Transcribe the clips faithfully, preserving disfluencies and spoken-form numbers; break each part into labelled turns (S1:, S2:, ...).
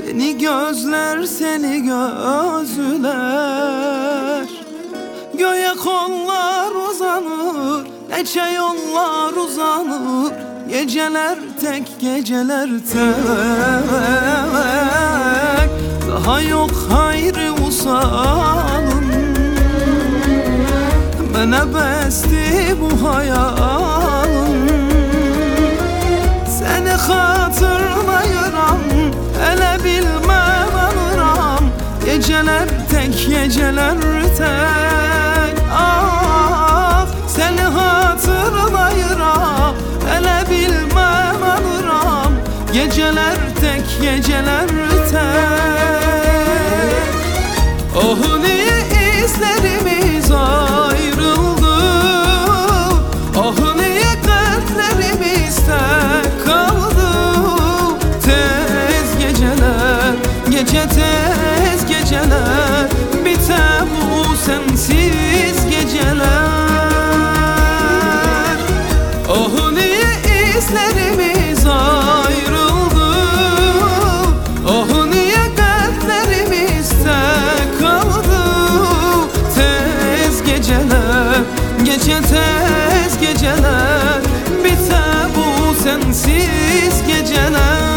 S1: Seni gözler, seni gözler. Göğe kollar uzanır, neçe yollar uzanır. Geceler tek, geceler tek. Daha yok hayrı usalım. Bana besti bu hayalım. Seni hatırlayıram, hele bilmem anıram. Geceler tek, geceler tek. Ah, seni hatırlayıram, hele bilmem anıram. Geceler tek, geceler tek. Oh niye izlerimiz ayrıldı. Oh niye kalplerimiz tek kaldı. Tez geceler, gece tez geceler. Biter bu sensiz geceler. Oh niye izlerimiz ayrıldı. Oh niye kalplerimiz tek kaldı. Tez geceler, gece tez geceler. Biter bu sensiz geceler.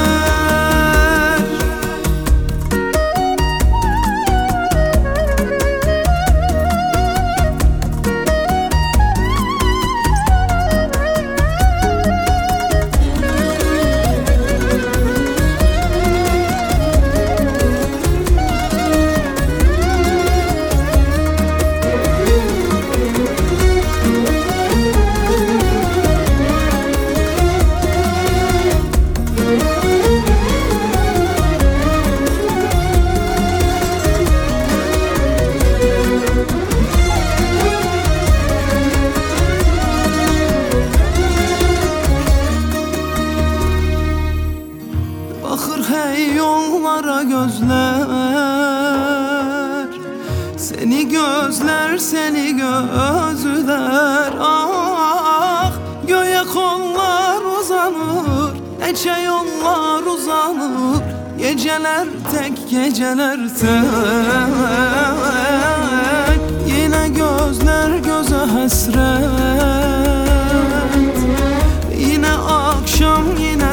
S1: Bakır hey yollara gözler. Seni gözler, seni gözler. Ah, göğe kollar uzanır, neçe yollar uzanır. Geceler tek, geceler tek. Yine gözler göze hasret. Yine akşam, yine